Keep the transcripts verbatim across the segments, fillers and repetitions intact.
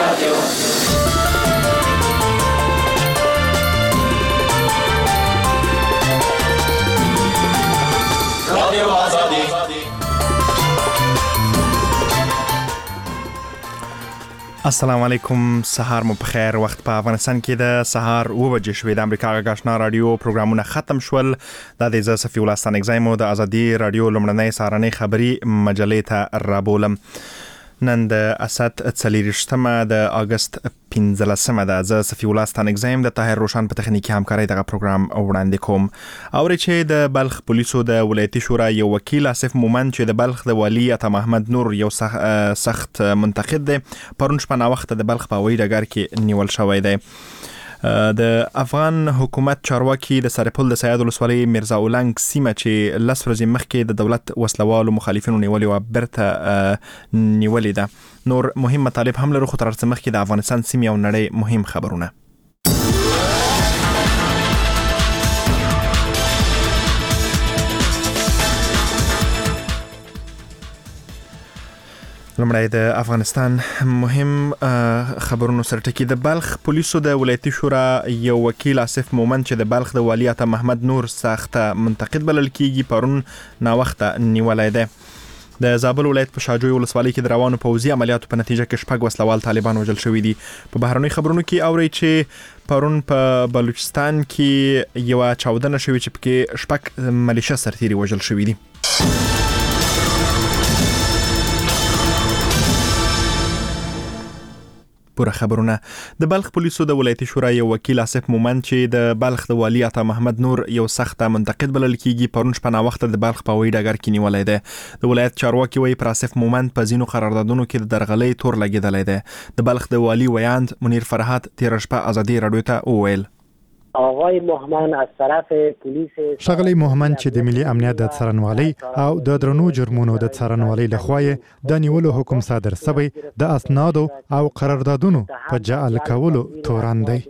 السلام علیکم، سهار مو بخیر. وخت په افغانستان کې د سهار اوه بجې شوې. د امریکا غږ آشنا رادیو پروګرامونه ختم شول. د دې ز صفي الله ستانګزایم د ازادي رادیو لمړنۍ سهارنۍ خبري مجلې ته رابولم. نن د اسد څلېرویشتمه د اگست پنځلسمه ده. زه صفي الله ستانګزایم د طاهر روشن په تخنیکي همکارۍ دغه پروګرام وړاندې کوم. اوري چې د بلخ پولیسو د ولایتي شورا یو وکیل آصف مومند چې د بلخ د والی عطا محمد نور یو سخت منتقد دی، پرون شپه نا وخت د بلخ په هوایي ډګر کې نیول شوی دی. د افغان حکومت چارواکي د سرپل د سید ولسوالۍ میرزا اولنګ سیمه چې لس ورځې مخکې د دولت وسلوالو مخالفینو نیولې و برته نیولې ده. نور مهم مطالب هم لرو، خو تر څه مخکې د افغانستان سیمې او نړۍ مهم خبرونه. لمړی د افغانستان مهم خبرونو سره ټکی. د بلخ پولیسو د ولایتي شورا یو وکیل آصف مومند چې د بلخ د والی عطا محمد نور سخته منتقد بلل کیږي، پرون نا وخته نیولای دی. د زابل ولایت په شاجوی ولسوالۍ کې د روانو پوځي عملیاتو په نتیجه کې شپږ وسلوال طالبان وژل شوي دي. په بهرنۍ خبرونو کې اوري چې پرون په بلوچستان کې یو چاودنه شوې چې پکې شپږ ملیشه سرتیري وژل شوي دي. پوره خبرونه. د بلخ پولیسو د ولایتي شورا یو وکیل آصف مومند چې د بلخ د والی عطا محمد نور یو سخته منتقد بلل کیږي، پرون شپه نا وخت د بلخ په هوایي ډګر کې نیولای دی. د ولایت چارواکي وایي پر آصف مومند په ځینو قراردادونو کې د درغلۍ تور لګیدلی دی. د بلخ د والی ویاند منیر فرحات تېره شپه ازادي رادیو ته وویل: آقای مهمن از طرف پلیس ښاغلی مهمن چې د ملي امنیت د څارنوالۍ او د درنو جرمونو د څارنوالۍ لخوا د نیولو حکم صادر شوی د اسنادو او قراردادونو په جعل کولو تورن دی.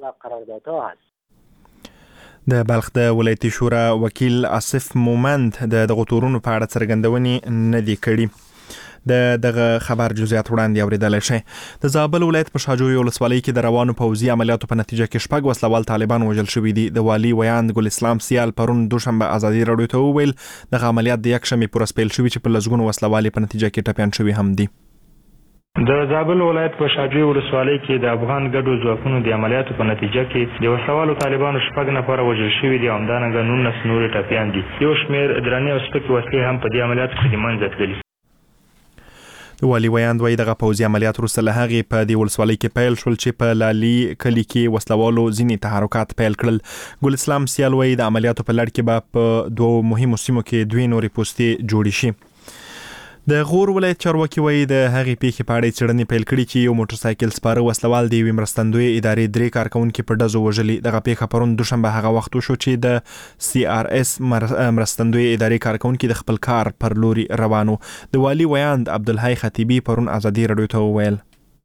د بلخ د ولایتي شورا وکیل آصف مومند د دغو تورونو په اړه څرګندونې نه دي کړي. د دغه خبر جزئیات وړاندې اوریدلای شئ. د زابل ولایت په شاجوی ولسوالۍ کې د روانو پوځي عملیاتو په نتیجه کې شپږ وسلوال طالبان وژل شوي دي. د والی ویاند ګل اسلام سیال پرون دوشنبه ازادي رادیو ته وویل دغه عملیات د یکشنبې پوره پیل شوي چې په لسګونو وسلوال په نتیجه کې ټپیان شوي هم دي. د زابل ولایت په شاجوی ولسوالۍ کې د افغان ګډو ځواکونو د عملیاتو په نتیجه کې د وسلوالو طالبانو شپږ نفره وژل شوي دي او همدارنګه نولس نورې ټپیان دي. یو شمېر درنې او سپکې وسلې هم په دې عملیاتو کې د منځه تللي. د والی ویاند وایي دغه پوځي عملیات وروسته له هغې په دې ولسوالۍ کې پیل شول چې په لالي کلي کې وسلوالو ځینې تحرکات پیل کړل. ګل اسلام سیال وایي د عملیاتو په لړ کې به په دوو مهمو سیمو کې دوې نورې پوستې جوړې شي. د غور ولایت چارواکي وایي د هغې پیښې په اړه څېړنې پیل کړي چې یو موټرسایکل سپاره وسلوال د یوې مرستندویې ادارې درې کارکوونکي په ډزو وژلي. دغه پیښه پرون دوشنبه هغه وخت وشو چې د سی آر اس مرستندویې ادارې کارکوونکي د خپل کار پر لوري روانو. د والی ویاند عبدالحی خطیبي پرون ازادي رادیو ته وویل: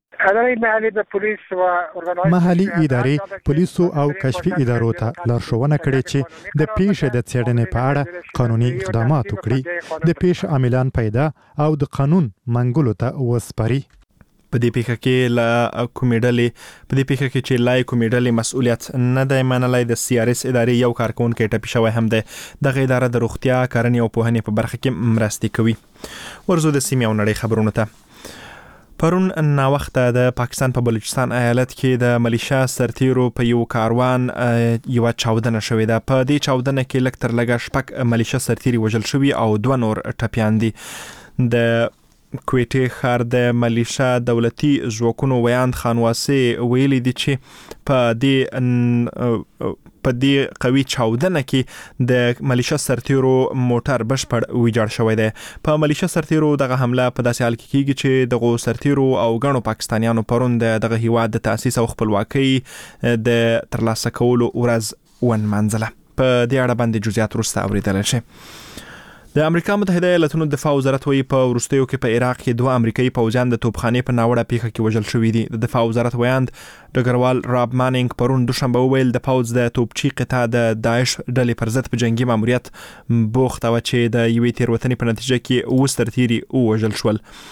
محلي ادارې پولیسو او کشفي ادارو ته لارښوونه کړې چې د پیښې د څېړنې په اړه قانوني اقدامات وکړي، د پیښې عاملان پیدا او د قانون منګولو ته وسپاري. په دې پیښه کې لا کومې ډلې په دې پیښه کې چې لای کومې ډلې مسؤلیت نه دی منلی. د سی آر اس ادارې یو کارکوونکی ټپي شوی هم دی. دغه اداره د روغتیا، کرنې او پوهنې په برخه کې مرستې کوي. ورځو د سیمې او نړۍ خبرونو ته. پرون نا وخته د پاکستان په بلوچستان ایالت کې د ملیشا سرتیرو په یو کاروان یو چاودنه شوې ده. په دې چاودنه کې لږ تر لږه شپږ ملیشا سرتیري وژل شوي او دوه نور ټپیان دي. د کویټې ښار د ملیشا دولتي ځواکونو ویاند خانواسې ویلي دي چې په دې په دې قوي چاودنه کې د ملیشا سرتیرو موټر بشپړ ویجاړ شوی دی. په ملیشا سرتیرو دغه حمله په داسې حال کې کیږي چې دغه سرتیرو او غنو پاکستانیانو پرون د دغه هیواد د تاسیس او خپلواکۍ د ترلاسه کولو ورځ ونمانځله. په دې اړه باندې جزئیات وروسته اوریدلی شئ. د امریکا متحده ایالاتونو دفاع وزارت وایي په وروستیو کې په عراق کې دوه امریکایي پوځیان د توپخانې په ناوړه پیښه کې وژل شوي دي. د دفاع وزارت ویاند ډګروال راب مانینګ پرون دوشنبه وویل د پوځ د توپچي قطعه د داعش ډلې پر ضد په جنگي ماموریت بوخته وه چې د یوې تېروتنې په نتیجه کې اووه سرتیري ووژل شول.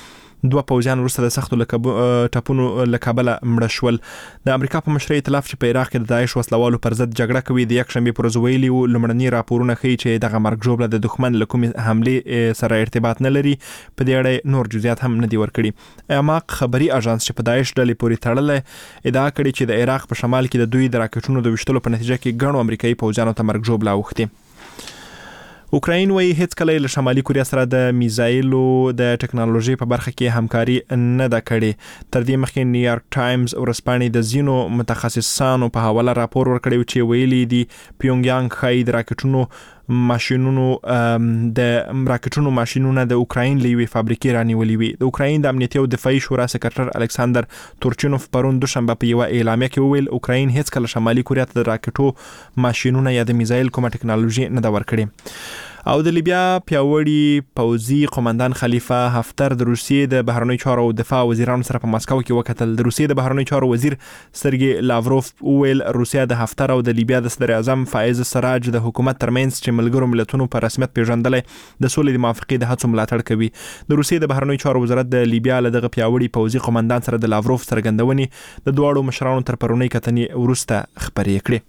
دوه پوځیان وروسته د سختو ټپونو له کبله مړه شول. د امریکا په مشرۍ ائتلاف چې په عراق کې د داعش وسلوالو پر ضد جګړه کوي د یک شنبه پر ورځ ویلي وو لومړني راپورونه ښیي چې دغه مرګ ژوبله د دښمن له کومې حملې سره ارتباط نه لري. په دې اړه نور جزئیات هم نه دي ورکړي. اماق خبري اژانس چې په داعش ډلې پورې تړلې ادعا کړې چې د عراق په شمال کې د دوی د راکټونو د وشتلو په نتیجه کې ګڼو امریکایي پوځیانو ته مرګ ژوبله اوښتې. اوکراین وایي هیڅ کله له شمالي کوریا سره د میزایلو د ټکنالوژي په برخه کې همکاري نه ده کړې. تر دې مخکې نیویارک ټایمز ورځپاڼې د ځینو متخصصانو په حواله راپور ورکړی چې ویلي دي پیونګیانګ ښایي د راکټونو ماشینونو د راکټونو ماشینونه د اوکراین له یوې فابریکې رانیولې وي. د اوکراین د امنیتي او دفاعي شورا سکرټر الکساندر تورچینوف پرون دوشنبه په یوه اعلامیه کې وویل اوکراین هیڅ کله شمالي کوریا ته د راکټو ماشینونه یا د میزایل کومه ټکنالوژي نه ده ورکړې. او د لیبیا پیاوړي پوځي قومندان خلیفه هفتر د روسیې د بهرنیو چارو او دفاع وزیرانو سره په مسکو کې وکتل. د روسیې د بهرنیو چارو وزیر سرګي لاوروف وویل روسیا د هفتر او د لیبیا د صدر اعظم فائز سراج د حکومت ترمنځ چې ملګرو ملتونو په رسمیت پیژندلې د سولې د موافقې د هڅو ملاتړ کوي. د روسیې د بهرنیو چارو وزارت د لیبیا له دغه پیاوړي پوځي قومندان سره د لاوروف څرګندونې د دواړو مشرانو تر پرونی کتنې وروسته خبرې کړې.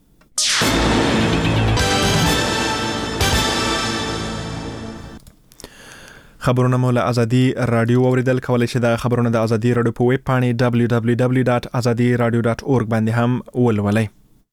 خبرونه مو له ازادي رادیو اوریدل کولای شئ. د خبرونه د ازادي رادیو په ویب پاڼې دبلیو دبلیو دبلیو ډاټ ازادي رادیو ډاټ اورګ باندې هم ولولئ.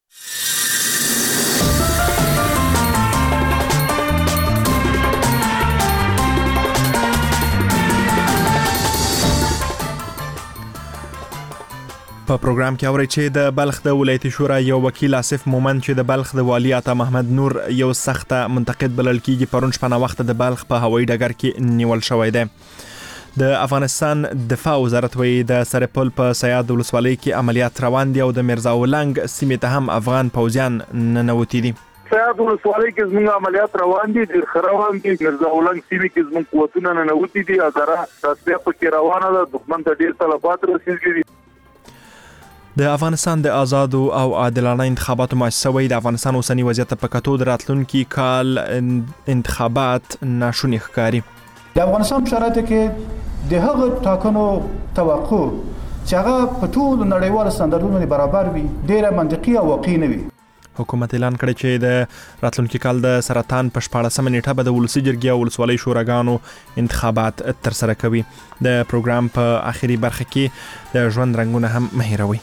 په پروګرام کې اورئ چې د بلخ د ولایتي شورا یو وکیل آصف مومند چې د بلخ د والی عطا محمد نور یو سخته منتقد بلل کیږي پرون شپه وخت د بلخ په هوایي ډګر کې نیول شوی دی. د افغانستان دفاع وزارت وایي د سرپل په سیاد ولسوالۍ کې عملیات روان دي او د میرزا ولنګ سیمې ته هم افغان پوځیان ننوتي دي. سیاد ولسوالۍ کې زموږ عملیات روان دي ډېر ښه روان دي. میرزا ولنګ سیمې کې زموږ قوتونه ننوتي دي. اداره تصفیه پکې روانه ده. دښمن ته ډېر طلبات رسېږي. د افغانستان د آزادو او عادلانه انتخاباتو مؤسسه وایي د افغانستان اوسنی وضعیت په کتو د راتلونکي کال انتخابات ناشوني ښکاري. د افغانستان په شرایطو کې د هغه ټاکنو توقع چې هغه په ټولو نړیوالو سټنډردونو برابر وي ډېره منطقي او واقعي نه وي. حکومت اعلان کړی چې د راتلونکي کال د سرطان په شپاړسمه نیټه به د ولسي جرګې او ولسوالۍ شوراګانو انتخابات ترسره کوي. د پروګرام په آخري برخه کې د ژوند رنګونه هم مهیروي.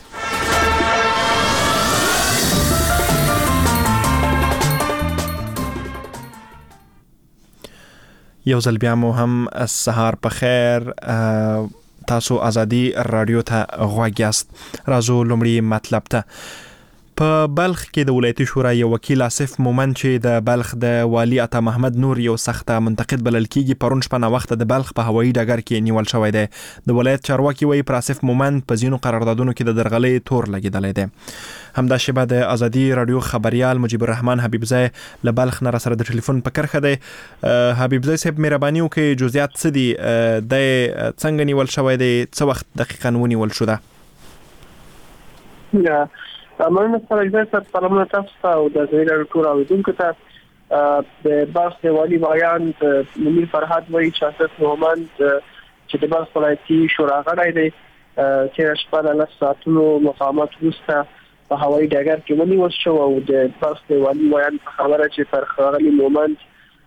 یو ځل بیا مو هم سهار په خیر. تاسو ازادي رادیو ته غوږ یاست. راځو لومړی مطلب ته. په بلخ کې د ولایتي شورا یو وکیل آصف مومند چې د بلخ د والی عطا محمد نور یو سخته منتقد بلل کیږي پرون شپه وخت د بلخ په هوایي ډګر کې نیول شوی دی. د ولایت چارواکي وایي پر آصف مومند په ځینو قراردادونو کې د درغلۍ تور لګیدلی دی. همدا شیبه د ازادي رادیو خبريال مجيب الرحمن حبیبزای له بلخ نه سره د ټلیفون په کرخه دی. حبیبزای صاحب مهرباني وکړئ جزئیات څه دي د څنګه نیول شوی دی څه وخت دقیقاً ونیول شو ده؟ مننه سره اجازه سلامونه تاسو ته او د زیرا ټول اوریدونکو ته. د بلخ د والی بیان منیر فرهاد وایي چې آصف مومند چې د بلخ ولایتي شورا غړی دی چې شپه له ساعتونو مقامات وروسته په هوایي ډګر کې ونیول شو او د بلخ د والی بیان په خبره چې پر ښاغلي مومند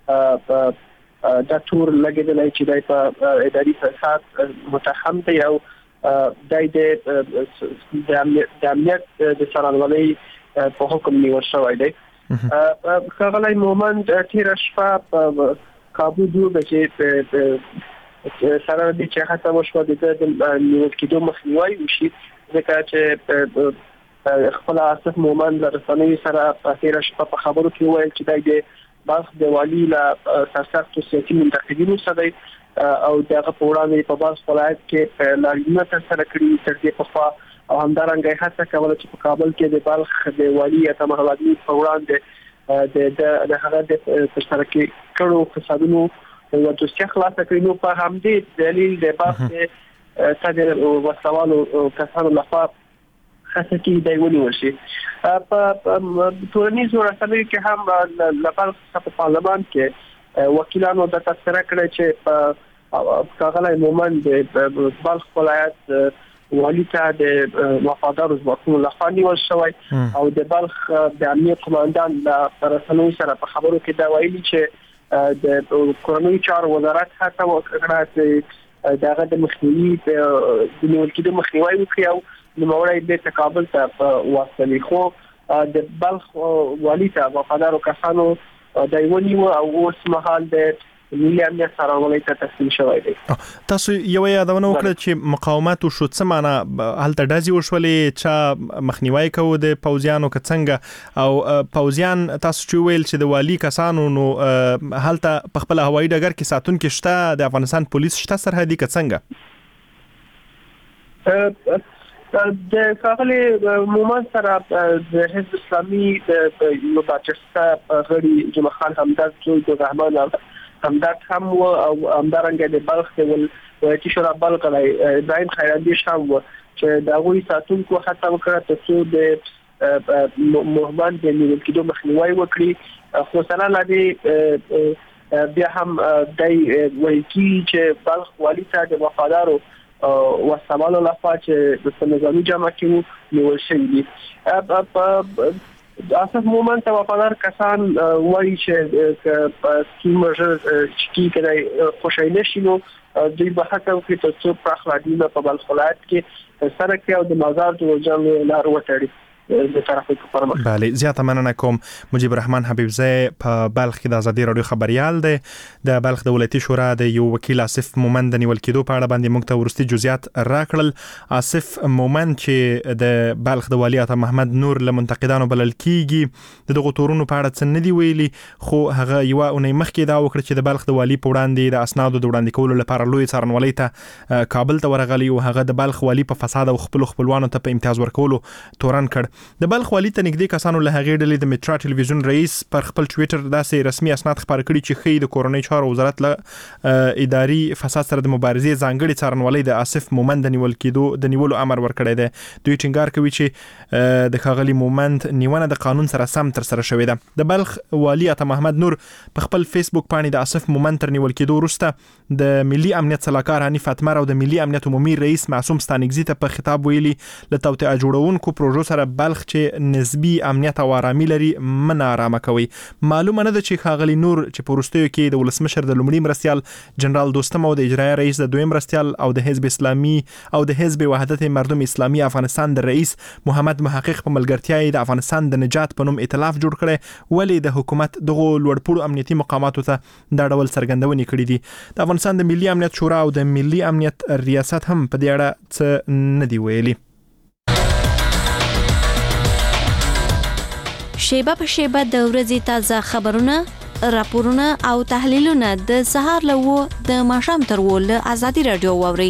د تور لګیدلی چې د په اداري فساد متهم دی او دای د امنیت د سرانوالۍ په حکم نیول شوی دی. ښاغلی مومند تېره شپه په کابو دوه بجې سره د چې هڅه وشوه د نیول کېدو مخنیوی وشي ځکه چې خپل آصف مومند له رسنیو سره په تېره شپه په خبرو کې وویل چې دی د بلخ د والي له سرسختو سیاسي منتقدینو سره دی او دغه په وړاندې په بلخ ولایت کې لاریونونه ترسره کړي تر دې پخوا او همدارنګه هڅه کوله چې په کابل کې د بلخ د والي عطا محمد نور په وړاندې د د هغه د ترسره کړو فسادونو او دوسیه خلاص کړي. نو په همدې دلیل د بلخ د صدر وسوالو کسانو لخوا هڅه کې دی ونیول شي. په ټولنیزو رسنیو کې هم له بلخ په پارلمان کې وکیلانو د تذکره کړی چې په ښاغلی مومن د بلخ ولایت والي ته د وفادار ځواکونو لخوا نیول شوی او د بلخ د امنیت قوماندان د رسنیو سره په خبرو کې دا ویلي چې د کورنیو چارو وزارت هڅه وکړه چې دغه د مخنیوي د نیول کېدو مخنیوي وکړي او نوموړی بیرته کابل ته واستوي. خو د بلخ والي ته وفادارو کسانو د ونیو او اوس مهال د ملي امنیت سره ولایت ته تسلیم شوی دی. تاسو یو یادونه وکړه چې مقاومت شو څه معنا هلته ډازي وشولې چې مخنیوي کوو د پوځیانو کڅنګ او پوځیان تاسو چې ویل چې د والی کسانو نو هلته په خپل هوایي ډګر کې ساتون کې شته د افغانستان پولیس شته سرحدي کڅنګ د ښاغلي مومن سره د حزب اسلامي د یو باچسته غړي جمعه خان همدرد چې د رحمان همدرد هم و او همدارنګه د بلخ د ولایتي شورا بلخ ابراهیم خیراندی هم و چې د هغوی ساتونکو هڅه وکړه ترڅو د مومن د نیول کېدو مخنیوي وکړي. خو سره لا دې بیا هم د وایي چې بلخ والي ته د وفادارو وسامانو لخوا چې د نظامي جامه کې نیول شوي دي. اساس مومن ته وفادار کسان وایي چې په سیمه چې کې خوشاله شي نو دوی به هڅه وکړي ترڅو پراخ لادینه په بلخ ولایت کې سره کې او د مزار د وجنګ لار وټړي د طرفه کوم. بله زیاته مننه کوم. مجيب الرحمن حبیبزی په بلخ کې د ازادي رادیو خبريال دی. د بلخ د ولایتي شورا د یو وکیل آصف مومن د نیول کېدو په اړه باندې موږ ته ورستي جزئیات راکړل. آصف مومن چې د بلخ د والي عطا محمد نور له منتقدانو بلل کیږي دغه تورونو په اړه څه نه دی ویلي خو هغه یو اونۍ مخکې دا وکړه چې د بلخ د والي په وړاندې د اسنادو د وړاندې کولو لپاره لوی څارنوالۍ ته کابل ته ورغلی او هغه د بلخ والي په فساد او خپل خپلوانو ته په امتیاز ورکولو تورن کړ. د بلخ والي ته نږدې کسانو له هغې ډلې د میټرا ټلویزیون رئیس پر خپل ټویټر داسې رسمي اسناد خپاره کړي چې ښیي د کورنۍ چارو وزارت له اداري فساد سره د مبارزې ځانګړي څارنوالۍ د آصف مومن د نیول کېدو د نیولو امر ورکړی دی. دوی ټینګار کوي چې د ښاغلي مومند نیونه د قانون سره سم ترسره شوې ده. د بلخ والي عطا محمد نور په خپل فیسبوک باندې د آصف مومن تر نیول کېدو وروسته د ملي امنیت سلاکار حنیف اتمر او د ملي امنیت عمومي رئیس معصوم ستانکزي ته په خطاب ویلي له توطئه جوړونکو پروژو سره بلخ چې نسبی امنیت او آرامي لري من آرامه کوي. معلومه نه ده چې ښاغلي نور چې په وروستیو کې د ولسمشر د لومړي مرستیال جنرال دوستم او د اجرایه رئیس د دویم مرستیال او د حزب اسلامي او د حزب وحدت مردم اسلامي افغانستان د رئیس محمد محقق په ملګرتیا د افغانستان د نجات په نوم ائتلاف جوړ کړي ولی د حکومت دغه لوړپوړو امنیتي مقاماتو ته دا ډول څرګندونې کړې دي. د افغانستان د ملي امنیت شورا او د ملي امنیت ریاست هم په دې اړه څه نه دی ویلي. شیبه په شیبه د ورځې تازه خبرونه، راپورونه او تحلیلونه د سهار له و د ماښام تر و له ازادي رادیو واوري.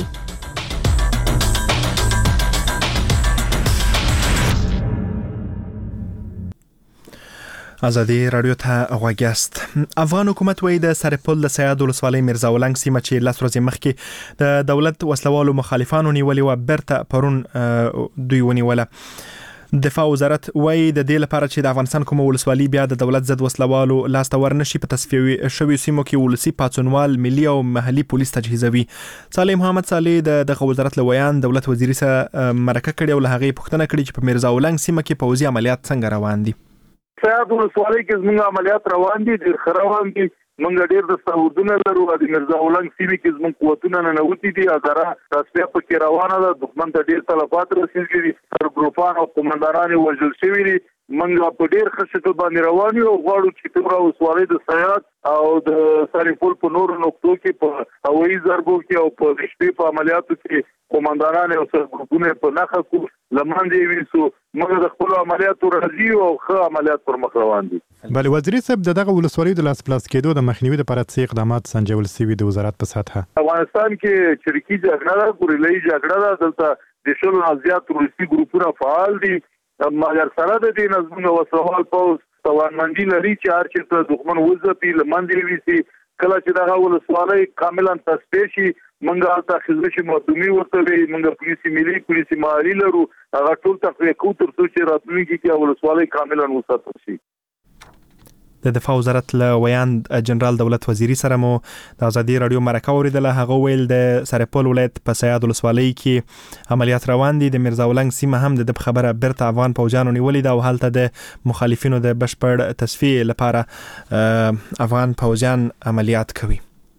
ازادي رادیو ته غوږیاست. افغان حکومت وایي د سرپل د سیاد ولسوالۍ میرزا ولنګ سیمه چې لس ورځې مخکې د دولت وسلوالو مخالفانو نیولې وه بیرته پرون دوی ونیوله. دفاع وزارت وایي د دې لپاره چې د افغانستان کومه ولسوالي بیا د دولت ضد وسلوالو لاس ته ورنشي په تصفیه شوي سیمو کې ولسي پاڅونوال ملي او محلي پولیس تجهیزوي. صالح محمد صالح د دغه وزارت له ویان دولت وزیر سره مرکه کړې او له هغې پوښتنه کړې چې په میرزا ولنګ سیمه کې پوځي عملیات څنګه روان دي. سیاد ولسوالۍ کې زموږ عملیات روان دي، ډېر ښه روان دي. موږ ډېر دستاودونه لرو. د میرزا ولنګ سیمې کې زموږ قوتونه ننوتي دي. اداره تصفیه پکې روانه ده. دښمن ته ډېر تلفات رسېدلي دي. سرګروپان او قومندانان یې وژل شوي دي. موږ په ډېر ښه شکل باندې روان یو او غواړو چې ټوله ولسوالۍ د سیاد او د سرپل په نورو نقطو کې په هوایي ضربو کې او په شپې په عملیاتو کې قومندانان او سرګروپونه په نښه کو لمانځي ویسو. موږ د خپل عملیاتو راځي او ښه عملیات پر مخ روان دي. بله وزیر صاحب دغه ولسوالۍ د لاس پلاس کېدو د مخنیوي لپاره څه اقدامات سنجول شوي د وزارت په سطحه؟ افغانستان کې چریکي جګړه ده، ګوریلایي جګړه ده. دلته د شلو نه زیات روسي ګروپونه فعال دي. مګر سره د دې نظمونه وسوال پوز توانمندي لري چې هر چېرته دښمن وځپي له منځه ویسي. کله چې دغه ولسوالۍ کاملا تصفیه شي موږ هلته خزمشي مردمي ورته وي. موږ پولیسي ملي پولیسي محلي لرو. هغه ټول تقویه کوو تر څو چې راتلونکي کې ولسوالۍ کاملا وساتل شي. د دفاع وزارت له ویاند جنرال دولت وزیری سره مو د ازادي رادیو مرکه اوریدله. هغه ویل د سرپل ولایت په سیاد ولسوالۍ کې عملیات روان دي. د میرزا ولنګ سیمه هم د خبره برته افغان پوجانو نیولې ده او هلته د مخالفینو د بشپړ تصفیه لپاره افغان پوجان عملیات کوي.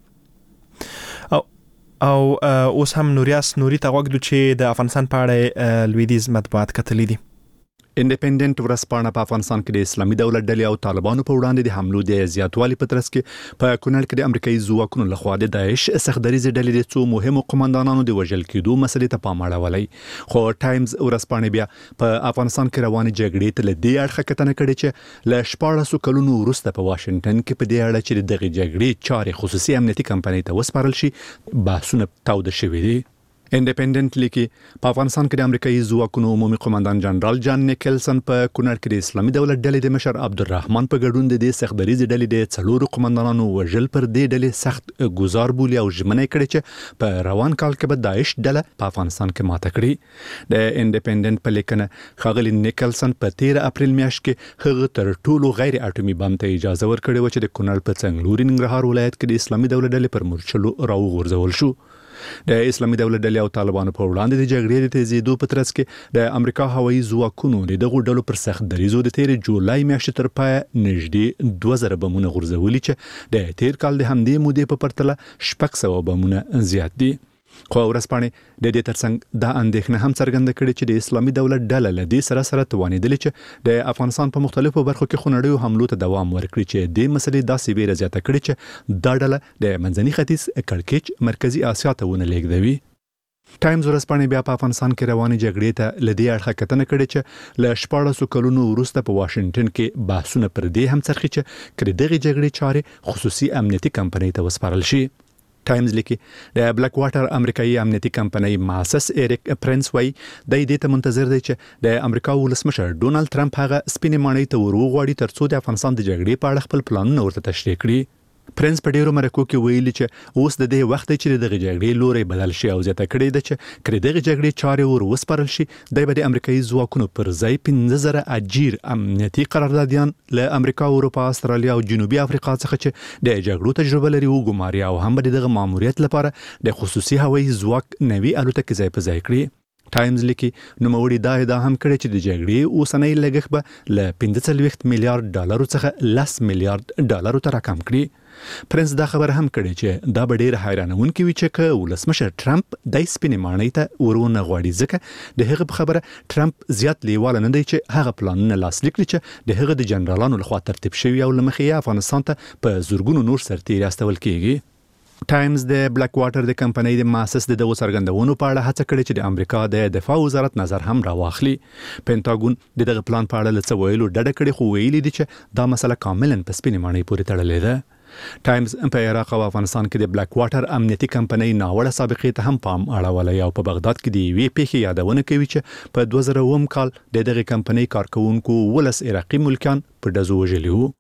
او او اوس هم نوریاس نوري ته وګدو چې د افغانستان په اړه لویدیز مطبوعات کتلې دي. انډیپندنت ورځپاڼه په افغانستان کې د اسلامي دولت ډلې او طالبانو په وړاندې د حملو د زیاتوالي په ترڅ کې په کونړ کې د امریکایي ځواکونو لخوا د داعش سختدریزې ډلې د څو مهمو قومندانانو د وژل کېدو مسلې ته پام اړولی. خو ټایمز ورځپاڼه بیا په افغانستان کې روانې جګړې ته له دې اړخه کتنه کړې چې له شپاړسو کلونو وروسته په واشنګټن کې په دې اړه چې دغه جګړې چارې خصوصي امنیتي کمپنۍ ته وسپارل شي بحثونه تاوده شوي دي. انډیپندنت لیکي په افغانستان کې د امریکایي ځواکونو عمومي قومندان جنرال جان نیکلسن په کونړ کې د اسلامي دولت ډلې د مشر عبدالرحمن په ګډون د دې سختدریزې ډلې د څلورو قومندانانو وژل پر دې ډلې سخت ګزار بولي او ژمنه کړې چې په روان کال کې به داعش ډله په افغانستان کې ماته کړي. د انډیپندنت په لیکنه ښاغلي نیکلسن په تیر اپریل میاشت کې هغه تر ټولو غیر اټومي بم ته اجازه ورکړې و چې د کونړ په څنګلوري ننګرهار ولایت کې د اسلامي دولت ډلې پر مورچلو راوغورځول شو. د اسلامي دولت ډلې او طالبانو په وړاندې د جګړې د تیزیدو په ترڅ کې د امریکا هوایي ځواکونو د دغو ډلو پر سخت دریزو د تیر جولای میاشتې تر پای نږدې دوه زره بمونه غورځولي چې د تیر کال د همدې مودې په پرتله شپږ سوه بمونه زیات دي. خو ورځپاڼې د دې ترڅنګ دا اندېښنه هم څرګنده کړې چې د اسلامي دولت ډله له دې سره سره توانېدلې چې د افغانستان په مختلفو برخو کې خونړیو حملو ته دوام ورکړي چې د مسلې داسې ویره زیاته کړې چې دا ډله د منځني ختیځ کړکېچ مرکزي اسیا ته ونه لېږدوي. ټایمز ورځپاڼه بیا په افغانستان کې روانې جګړې ته له دې اړخه کتنه کړې چې له شپاړسو کلونو وروسته په واشنګټن کې بحثونه پر دې هم څرخي چې کله دغه جګړې چارې خصوصي امنیتي کمپنۍ ته وسپارل شي. ټایمز لیکي د بلیک واټر امریکایي امنیتي کمپنۍ ماسس ایریک پرنس وای د دې ته منتظر دی چې د امریکا ولسمشر ډونالد ټرمپ هغه سپینې ماڼۍ ته ورغواړي ترڅو د افغانستان د جګړې په اړه خپل پلانونه ورته تشریح کړي. پرنس په ډیرو مرکو کې ویلي چې اوس د دې وخت چې دغه جګړې لوري بدل شي او زیاته کړي ده چې کړي دغه جګړې چارې ور وسپارل شي د به د امریکایي ځواکونو پر ځای پنځه زره اجیر امنیتي قراردادیان له امریکا، اروپا، استرالیا او جنوبي افریقا څخه چې د جګړو تجربه لري وګماري او هم دغه ماموریت لپاره د خصوصي هوایي ځواک نوي الوتکې ځای په ځای کړي. ټایمز لیکي نوموړي دا ادعا هم کړې چې د جګړې اوسنۍ لګښت به له پنځه څلوېښت میلیارډ ډالرو څخه لس میلیارډ ډالرو ته راکم کړي. پرنس دا خبر هم کړی چې دا به ډیر حیرانونکې وي چې که ولسمشر ټرمپ د سپینې ماڼۍ ته ورونه غواړي ځکه د هغه په خبره ټرمپ زیات لیواله نه دی چې هغه پلانونه لاسلیک کړي چې د هغه د جنرالانو لخوا ترتیب شوي او له مخې افغانستان ته په زورګونو نور سرتیري استول کیږي. ټایمز د بلیک واټر د کمپنۍ د ماسس د دغه څرګندونو په اړه هڅه کړې چې د امریکا د دفاع وزارت نظر هم راواخلي. پینټاګون د دغه پلان په اړه څه ویلو ډډه کړې خو ویلي دي چې دا مسله کاملا په سپینې ماڼۍ پورې تړلې ده. ټایمز په عراق او افغانستان کې د بلیک واټر امنیتي کمپنۍ ناوړه سابقې ته هم پام اړولی او په بغداد کې د یوې پیښې یادونه کوي چې په دوه زره اووم کال د دغه کمپنۍ کارکونکو ولس عراقي ملکیان په ډزو وژلي وو.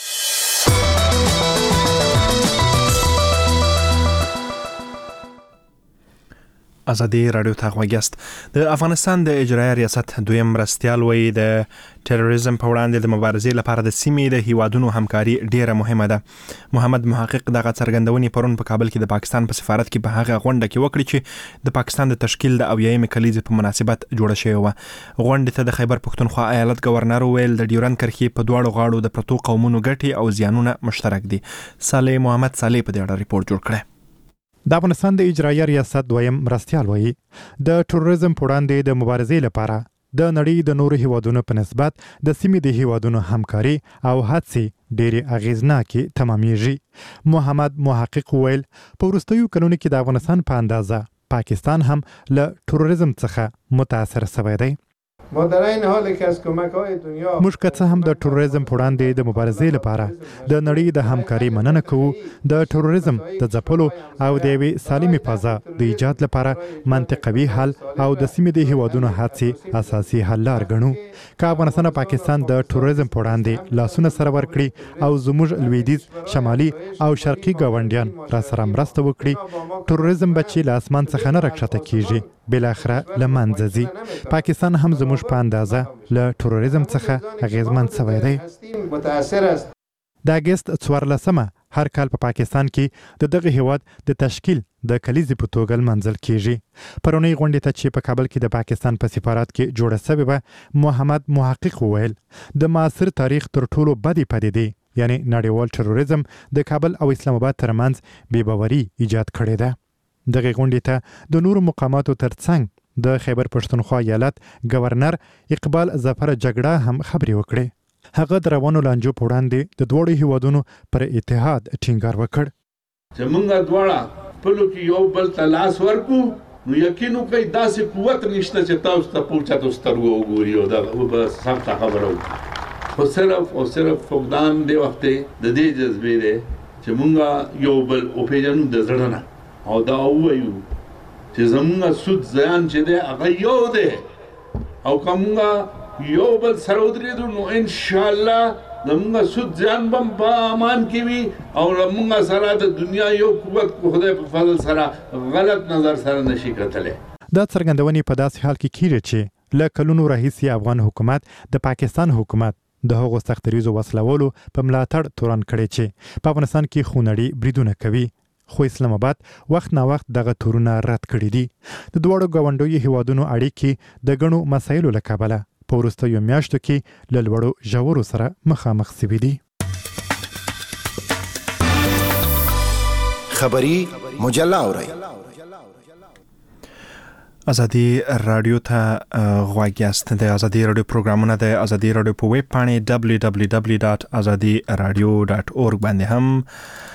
ازادي رادیو ته غوږیاست. د افغانستان د اجرایي ریاست دویم مرستیال وایي د ټیرریزم په وړاندې د مبارزې لپاره د سیمې د هیوادونو همکاري ډیره مهمه ده. محمد محقق دغه څرګندونې پرون په کابل کې د پاکستان په سفارت کې په هغه غونډه کې وکړي چې د پاکستان د تشکیل د اویایمې کلیزې په مناسبت جوړه شوې وه. غونډې ته د خیبر پښتونخوا ایالت گورنر ویل د ډیورند کرښې په دواړو غاړو د پرتو قومونو ګټې او زیانونه مشترک دي. صالح محمد صالح په دې اړه ریپورت جوړ کړی. د افغانستان د اجرایي ریاست دویم مرستیال وایي د ټیرریزم په وړاندې د مبارزې لپاره د نړۍ د نورو هیوادونو په نسبت د سیمې د هیوادونو همکاري او هڅې ډېرې اغیزناکې تمامیږي. محمد محقق ویل په وروستیو کلونو کې د افغانستان په اندازه پاکستان هم له ټیرریزم څخه متاثر شوی دی. ما در این حال که از کمک‌های دنیا موږ که څه هم د ټیرریزم په وړاندې د مبارزې لپاره د نړۍ د همکاري مننه کوو، د ټیرریزم د ځپلو او د یوې سالمې فضا د ایجاد لپاره منطقوي حل او د سیمې د هیوادونو هڅې اساسي حل لار ګڼو. که افغانستان او پاکستان د ټیرریزم په وړاندې لاسونه سره ورکړي او زموږ لویدیځ، شمالي او شرقي ګاونډیان را سره مرسته وکړي، ټیرریزم به چې له اسمان څخه نه راکښته کیږي بالاخره له منځه ځي. پاکستان هم زموږ په اندازه له ټیرریزم څخه اغیزمن شوی دی. د اگست څوارلسمه هر کال په پا پاکستان کې د دغه هیواد د تشکیل د کلیزې په توګه منځل کیږي. پرونی غونډې ته چې په کابل کې د پاکستان په سفارت کې جوړه شوې وه، محمد محقق وویل د معاصر تاریخ تر ټولو بدې پدیدې یعنی نړیوال تروریزم د کابل او اسلام آباد ترمنځ بې باوري ایجاد کړې ده. دغه غونډې ته د نورو مقاماتو ترڅنګ د خیبر پښتونخوا ایالت گورنر اقبال ظفر جګړه هم خبرې وکړې. هغه د روانو لانجو په وړاندې د دوړو هیوادونو پر اتحاد ټینګار وکړ. چې موږ دواړه خپلو کې یو بل ته لاس ورکو نو یقین وکړئ داسې قوت نشته چې تاسو ته پورته سترګو وګوري او دا به سخته خبره وکړي. خو صرف او صرف فقدان دی وخت د دې جذبې دی چې موږ یو بل وپېژنو د زړه نه او دا ووایو چې زموږ سود زیان چې دی هغه یو دی او که موږ یو بل سره ودرېدو نو انشاءالله زموږ سود زیان به په امان کې وي او زموږ سره د دنیا یو قوت په خدای په فضل سره غلط نظر سره نشي کتلی. دا څرګندونې په داسې حال کې کیږي چې له کلونو راهیسې افغان حکومت د پاکستان حکومت د هغو سختریزو وسلولو په ملاتړ تورن کړی چې په افغانستان کې خونړي بریدونه کوي. خو اسلام آباد وخت نا وخت دغه تورونه رد کړي دي. د دوړو ګاونډیو هیوادونو اړیکې د ګڼو مسایلو له کبله په وروستیو میاشتو کې له لوړو ژورو سره مخامخ شوي دي. خبری مجله اورئ. ازادي رادیو ته غوږ یاست. د ازادي رادیو پروګرامونه د ازادي رادیو په ویب پاڼې دبلیو دبلیو دبلیو ډاټ ازادي رادیو ډاټ اورګ باندې هم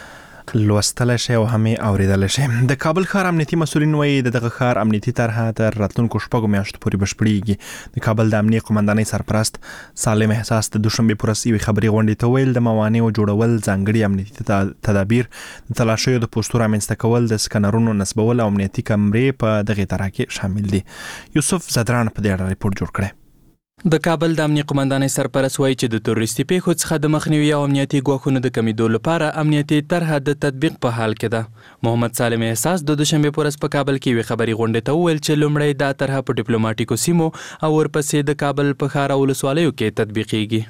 لوستل شي او هم اوریدل شي. د کابل ښار امنیتي مسؤلین وایي دغه ښار امنیتي طرحه تر راتلونکو شپږو میاشتو پورې بشپړیږي. د کابل د امنیه قومندانۍ سرپرست سالم احساس د دوشنبه پر ورځ یوې خبري غونډې ته ویل د موانعو جوړول، ځانګړي امنیتي تدابیر، د تلاشیو د پوسټو رامنځته کول، د سکنرونو نصبول او امنیتي کمرې په دغه طرحه کې شامل دي. یوسف زدران په دې اړه ریپورت جوړ کړی. د کابل د امنیه قومندانۍ سرپرست وایي چې د تروریستي پیښو څخه د مخنیوي او امنیتي ګواښونو د کمیدو لپاره امنیتي طرحه د تطبیق په حال کې ده. محمد سالم احساس د دوشنبه په ورځ په کابل کې یوې خبري غونډې ته وویل چې لومړی دا طرحه په ډیپلوماټیکو سیمو او ورپسې د کابل په ښار او ولسوالیو کې تطبیقیږي.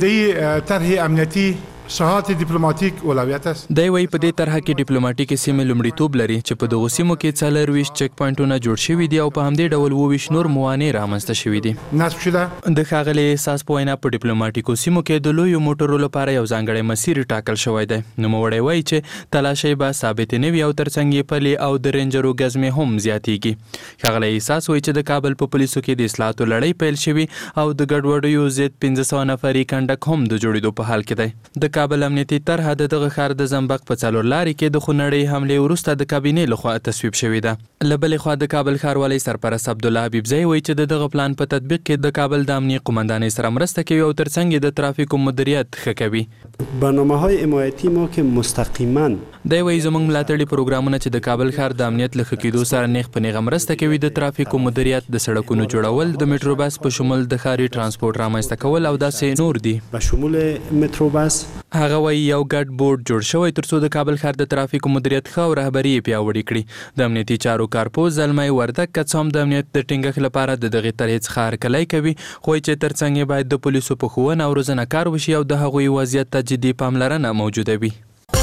د طرح امنیتي ساحات دیپلوماټیک اولویت است. دی وایي په دې طرحه کې ډیپلوماټیکي سیمې لومړیتوب لري چې په دغو سیمو کې څلرویشت چک پوینټونه جوړ شوي دي او په همدې ډول اوویشت نور موانع رامنځته شوي دي. نصب شده د ښاغلي احساس په وینا په ډیپلوماټیکو سیمو کې د لویو موټرو لپاره یو ځانګړی مسیر ټاکل شوی دی. نوموړی وایي چې تلاشۍ به ثابتې نه وي او ترڅنګ یې پلي او د رینجرو ګزمې هم زیاتیږي. ښاغلی احساس وایي چې د کابل په پولیسو کې د اصلاحاتو لړۍ پیل شوي او د ګډوډیو ضد پنځه سوه نفري کنډک هم د جوړېدو په حال کې دی. د کابل امنیتي طرحه د دغه ښار د زنبق په څلور لارې کې د خونړۍ حملې وروسته د کابینې لخوا تصویب شوې ده. له بلې خوا د کابل ښاروالۍ سرپرست عبدالله حبیبزی وایي چې د دغه پلان په تطبیق کې د کابل د امنیه قومندانۍ سره مرسته کوي او ترڅنګ یې د ترافیکو مدیریت ښه کوي. برنامه‌های حمایتي ما که مستقیما دی وایي زموږ ملاتړي پروګرامونه چې د کابل ښار د امنیت له ښه کېدو سره نیغ په نیغه مرسته کوي د ترافیکو مدیریت، د سړکونو جوړول، د میټروبس په شمول د ښاري ترانسپورت رامنځته کول او داسې نور دي. به شمول میټروبس هغه وایي یو ګډ بورډ جوړ شوی ترڅو د کابل ښار د ترافیکو مدیریت ښه او رهبري یې پیاوړې کړي. د امنیتي چارو کارپوز زلمی وردک که څه هم د امنیت د ټینګښت لپاره د دغې طرحې څخه هرکلی کوي، خو چې ترڅنګ یې باید د پولیسو په ښوونه او روزنه کار وشي او د هغوی وضعیت ته جدي پاملرنه موجوده وي.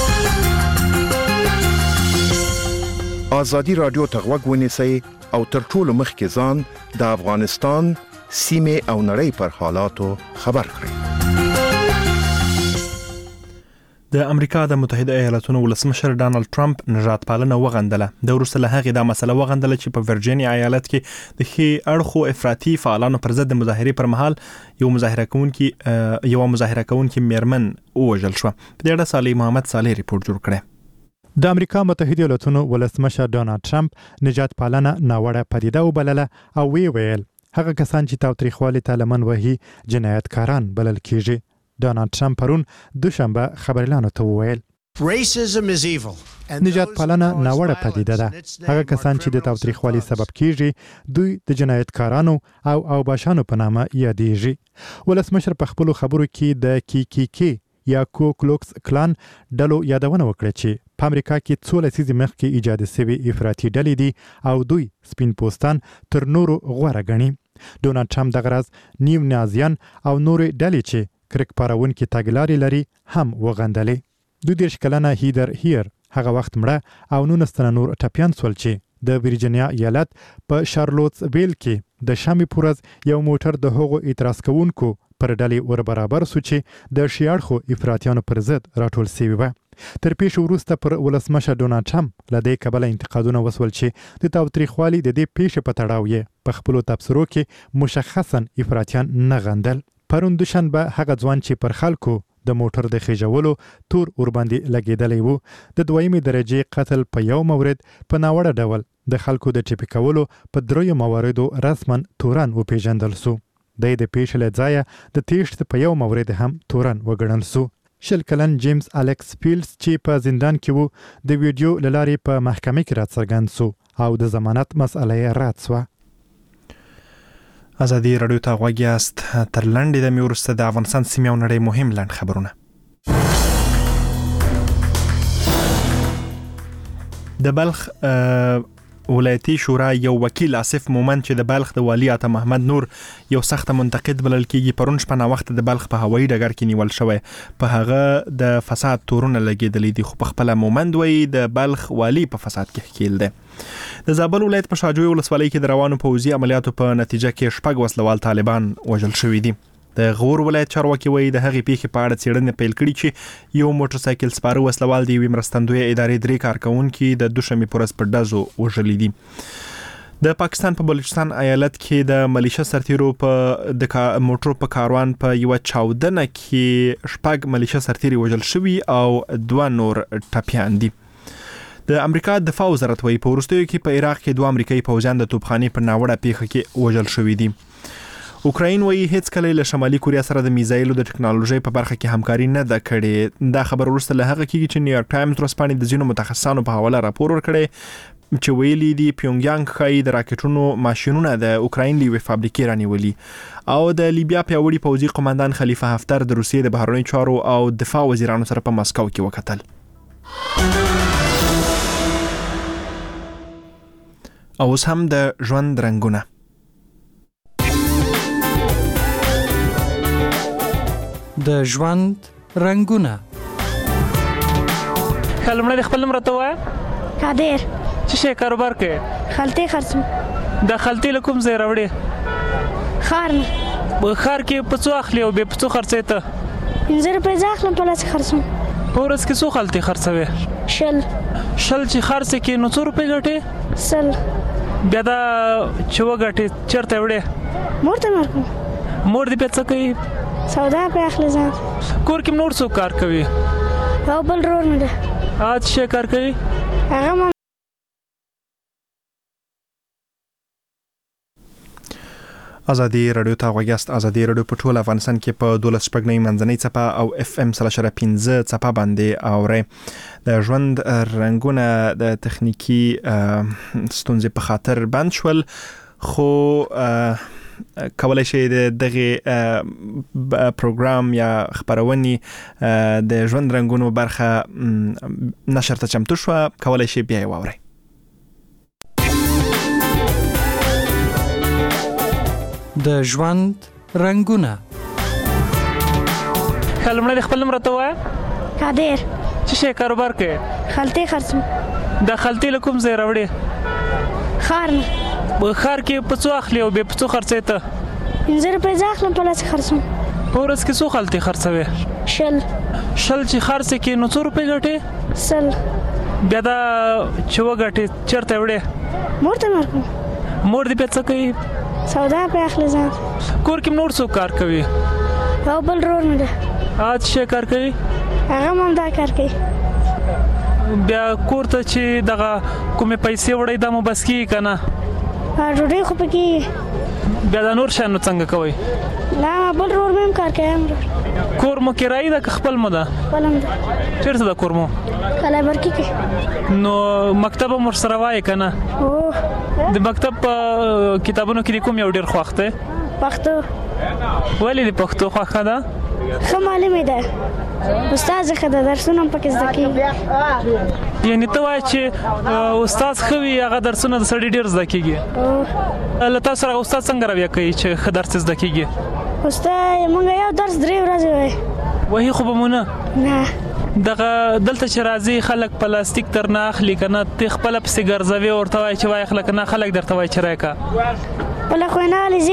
ازادي رادیو ته غوږ ونیسئ او تر ټولو مخکې ځان د افغانستان سیمې او نړۍ پر حالاتو خبر کړئ. د امریکا د متحده ایالاتونو ولسمشر ډانلډ ټرمپ نژاد پالنه وغندله. د وروسته له هغې دا مسله وغندله چې په ورجینیا ایالت کې د ښي اړخو افراطي فعالانو پر ضد د مظاهرې پر مهال یو مظاهره کوونکي یو مظاهره کوونکي میرمن ووژل شوه. په دې اړه صالح محمد صالح ریپورت جوړ کړی. د امریکا متحده ایالاتونو ولسمشر ډانلډ ټرمپ نژاد پالنه ناوړه پدیده وبلله او وی ویل هغه کسان چې تاوتریخوالي ته لمن وهي جنایتکاران بلل کیږي. ډانلډ ټرمپ پرون دوشنبه خبريالانو ته وویل نجات پالنه ناوړه پدیده ده. هغه کسان چې د تاوتریخوالي سبب کیږي دوی د جنایتکارانو او اوباشانو په نامه یادېږي. ولسمشر په خپلو خبرو کې د کی کی کی یا کو کلوکس کلان ډلو یادونه وکړه چې په امریکا کې څو لسیزې مخکې ایجاد شوي افراطي ډلې دي او دوی سپین پوستان تر نورو غوره ګڼي. ډونالډ ټرمپ دغه راز نیو نازیان او نورې ډلې چې کرک پارونکي تګلارې لري هم وغندلې دوه دیرش کلنه هیدر هیر هغه وخت مړه او نولس تنه نور ټپیان سول چې د ویرجینیا ایالت په شارلوټس ویل کې د شامي پورز یو موټر د هغو اعتراض کوونکو پر ډلې ور برابر سو چې د شیاړخو افراطیانو پر ضد راټول شوی و تر پیښ وروسته پر ولسمشر ډونالد ټرمپ لدې کبله انتقادونه وسول چې د تاوتریخوالي د دې پیښې په تړاو یې په خپل تبصرو کې مشخصا افراطیان نه غندل پرون دوشنبه هغه ځوان چې پر خلکو د موټر د خېجولو تور اور باندې لګیدلی وو د دویمې درجه قتل په یو مورد په ناوړه ډول د خلکو د ټیپی کولو په دریو مواردو رسما تورن وپیژندل سو د دې پیښې له ځایه د تیښت په یو مورد هم تورن وګڼل سو شل کلن جیمز الکس فیلز چې په زندان کې وو د ویډیو لارې په محکمه کې راڅرګند سو او د ضمانت مسئله یې رد سوه ازادي رادیو ته غوږ یاست تر لنډې دمې وروسته د افغانستان سیمې او نړۍ مهم لنډ خبرونه د بلخ ولایتي شورا یو وکیل آصف مومند چې د بلخ د والی عطا محمد نور یو سخت منتقد بلل کېږي پرون شپه ناوخت د بلخ په هوایي ډګر کې نیول شوی په هغه د فساد تورونه لګېدلې دي خو په خپله مومند وایي د بلخ والی په فساد کې ښکیل دی د زابل ولایت په شاجوی ولسوالۍ کې د روانو پوځي عملیاتو په نتیجه کې شپږ وسلوال طالبان وژل شوي دي د غور ولایت چارواکي وایي د هغې پیښې په اړه څېړنې پیل کړي چې یو موټر سایکل سپاره وسلوال د یوې مرستندویه ادارې درې کارکوونکي د دوشنبې په ورځ په ډزو وژلي دي د پاکستان په بلوچستان ایالت کې د ملیشه سرتیرو په د موټرو په کاروان په یوه چاودنه کې شپږ ملیشه سرتیري وژل شوي او دوه نور ټپیان دي د امریکا دفاع وزارت وایي په وروستیو کې په عراق کې دوه امریکایي پوځیان د توپخانې په ناوړه پیښه کې وژل شوي دي اوکراین وایي هیڅ کله له شمالي کوریا سره د میزایلو د ټکنالوژي په برخه کې همکاري نه ده کړې دا خبر وروسته له هغه کېږي چې نیویارک ټایمز ورځپاڼې د ځینو متخصصانو په حواله راپور ورکړی چې ویلي دي پیونګیانګ ښایي د راکټونو ماشینونه د اوکراین له یوې فابریکې رانیولي او د لیبیا پیاوړي پوځي قوماندان خلیفه حفتر د روسیې د بهرنیو چارو او دفاع وزیرانو سره په مسکو کې وکتل او اوس هم د ژوند رنګونه د ژوند رنگونه کلمه د خپل مرته وای قادر چې شي کاروبار کوي خلطه خرڅم د خلطه لکم زه راوړي خار په خار کې په څو اخلي او به په څو خرڅې ته انځر په ځاخلم په لاس خرڅم پورس کې څو خلطه خرڅوي شل شل چې خرڅ کې نو څو روپے ګټي سل بیا دا چې وګټي چرته وړي مورته مرکو مور دې په څه کوي سودا په اخلي ځان کور کې نور څو کار کوي او بل رور مې ده اته شي کار کوي هغه ازادي رادیو ته غوږ یاست ازادي رادیو په ټول افغانستان کې په دولس شپږنۍ منځنۍ څپه او اف ام سلاشره پنځه څپه باندې اورئ د ژوند رنګونه د تخنیکی ستونزې په خاطر بند شول خو کولای شي د دغه پروګرام یا خبرونې د ژوند رنګونو برخه نشر ته چمتو شو کولای شي بیا واورئ د ژوند رنگونه کلمه د خپل مرته وای قادر چې شي کاروبار کوي خلطه خرڅم د خلطه لکم زه راوړي خار په خار کې په څو اخلي او به په څو خرڅې ته انځر په ځاخلم په لاس خرڅم پورس کې څو خلطه خرڅوي شل شل چې خرڅ کې نو څو روپے ګټي سل بیا دا چې وګټي چرته وړي مورته مرکو مور دې په څه کوي سودا په اخلي ځان کور کې نور څو کار کوي او بل رور مې ده اته شي کار کوي هغه هم دا کار کوي بیا کور ته چې دغه کومې پیسې وړي دا مو بس کی کنه ډوډۍ خو پکې بیا د نور شانو څنګه کوي لا بل رور مې کار کوي کور مو کرایي د خپل مو ده خپل ده چیرته د کور مو کله برکی کې نو مکتب مو سره وای کنه او د مکتب کتابونو کې کوم یو ډیر خوښته پښتو ولې د پښتو خوښه ده ښه معلومه ده استاد ښه د درسونه پکې زده کیږي. یعنی ته وایې چې استاد ښه وي هغه درسونه د سړي ډېر زده کیږي. له تاسو سره استاد څنګه رویه کوي چې ښه درس زده کیږي؟ استاد موږ یو درس درې ورځې وایي. وایي خو به مو نه؟ نه. دغه دلته چې راځي خلک پلاستیک ترنه اخلي که نه ته خپله پسې ګرځوې ورته وایې چې وایي اخله که نه خلک درته وایي چې راکړه. خپله خو یې نه اخلي